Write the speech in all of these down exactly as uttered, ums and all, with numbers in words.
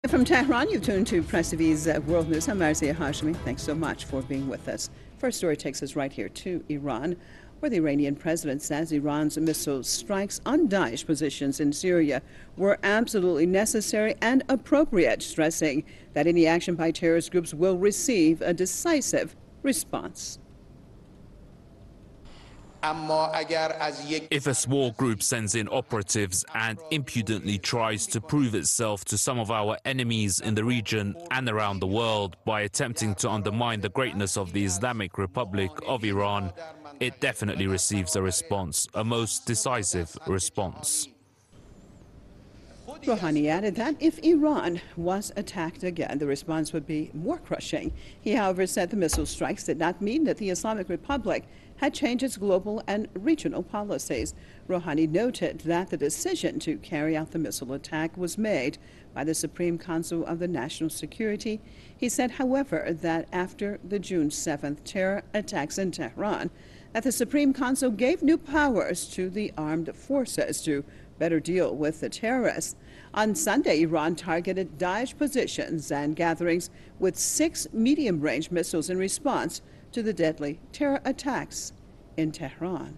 From Tehran, you've tuned to Press T V's uh, World News. I'm Marzieh Hashemi. Thanks so much for being with us. First story takes us right here to Iran, where the Iranian president says Iran's missile strikes on Daesh positions in Syria were absolutely necessary and appropriate, stressing that any action by terrorist groups will receive a decisive response. If a small group sends in operatives and impudently tries to prove itself to some of our enemies in the region and around the world by attempting to undermine the greatness of the Islamic Republic of Iran, it definitely receives a response, a most decisive response. Rouhani added that if Iran was attacked again, the response would be more crushing. He, however, said the missile strikes did not mean that the Islamic Republic had changed its global and regional policies. Rouhani noted that the decision to carry out the missile attack was made by the Supreme Council of the National Security. He said, however, that after the June seventh terror attacks in Tehran, that the Supreme Council gave new powers to the armed forces to better deal with the terrorists. On Sunday, Iran targeted Daesh positions and gatherings with six medium-range missiles in response to the deadly terror attacks in Tehran.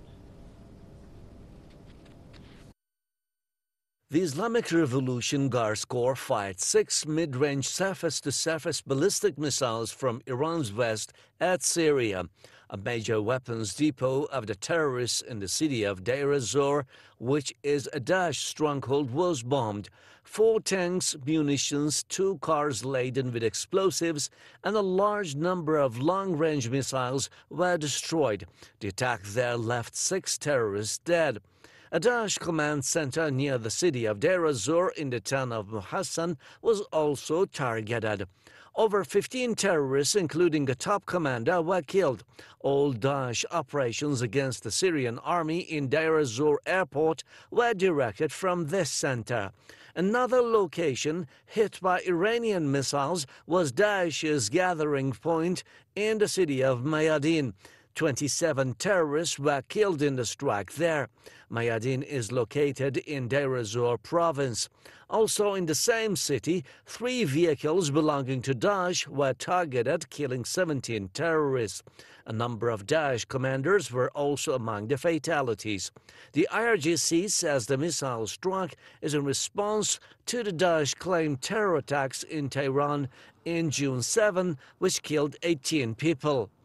The Islamic Revolution Guards Corps fired six mid-range surface-to-surface ballistic missiles from Iran's west at Syria. A major weapons depot of the terrorists in the city of Deir ez-Zor, which is a Daesh stronghold, was bombed. Four tanks, munitions, two cars laden with explosives, and a large number of long-range missiles were destroyed. The attack there left six terrorists dead. A Daesh command center near the city of Deir ez-Zor in the town of Muhassan was also targeted. Over fifteen terrorists, including a top commander, were killed. All Daesh operations against the Syrian army in Deir ez-Zor airport were directed from this center. Another location hit by Iranian missiles was Daesh's gathering point in the city of Mayadin. twenty-seven terrorists were killed in the strike there. Mayadin is located in Deir ez-Zor province. Also in the same city, three vehicles belonging to Daesh were targeted, killing seventeen terrorists. A number of Daesh commanders were also among the fatalities. The I R G C says the missile strike is in response to the Daesh-claimed terror attacks in Tehran in June seventh, which killed eighteen people.